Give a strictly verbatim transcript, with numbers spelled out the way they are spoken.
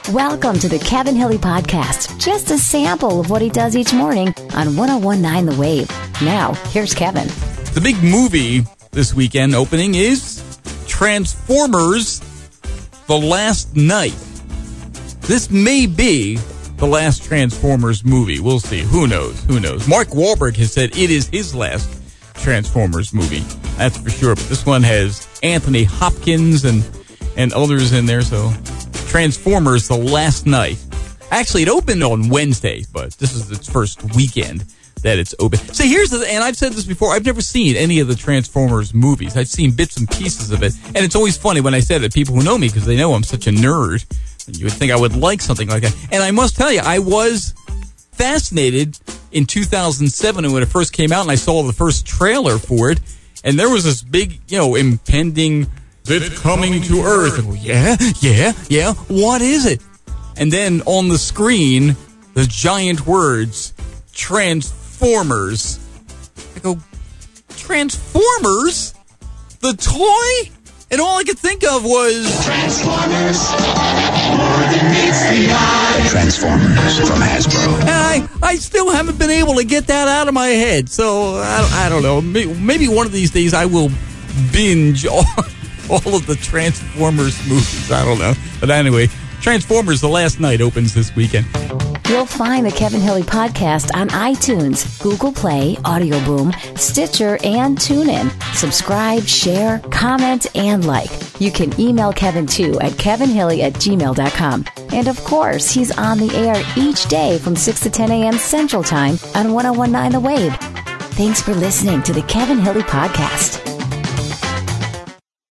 Welcome to the Kevin Hilly Podcast. Just a sample of what he does each morning on one oh one point nine The Wave. Now, here's Kevin. The big movie this weekend opening is Transformers: The Last Night. This may be the last Transformers movie. We'll see. Who knows? Who knows? Mark Wahlberg has said it is his last Transformers movie. That's for sure. But this one has Anthony Hopkins and, and others in there. So Transformers: The Last Night. Actually, it opened on Wednesday, but this is its first weekend that it's open. See, here's the, and I've said this before, I've never seen any of the Transformers movies. I've seen bits and pieces of it, and it's always funny when I say that people who know me, because they know I'm such a nerd, you would think I would like something like that. And I must tell you, I was fascinated in two thousand seven when it first came out, and I saw the first trailer for it, and there was this big, you know, impending, it's coming to Earth. And, yeah, yeah, yeah, what is it? And then on the screen, the giant words, Transformers. I go, Transformers? The toy? And all I could think of was Transformers, more than meets the eye. Transformers from Hasbro. And I, I still haven't been able to get that out of my head. So, I, I don't know. Maybe, maybe one of these days I will binge all, all of the Transformers movies. I don't know. But anyway, Transformers: The Last Night opens this weekend. You'll find the Kevin Hilly Podcast on iTunes, Google Play, Audio Boom, Stitcher, and TuneIn. Subscribe, share, comment, and like. You can email Kevin, too, at kevinhilly at gmail dot com. And, of course, he's on the air each day from six to ten a.m. Central Time on one oh one point nine The Wave. Thanks for listening to the Kevin Hilly Podcast.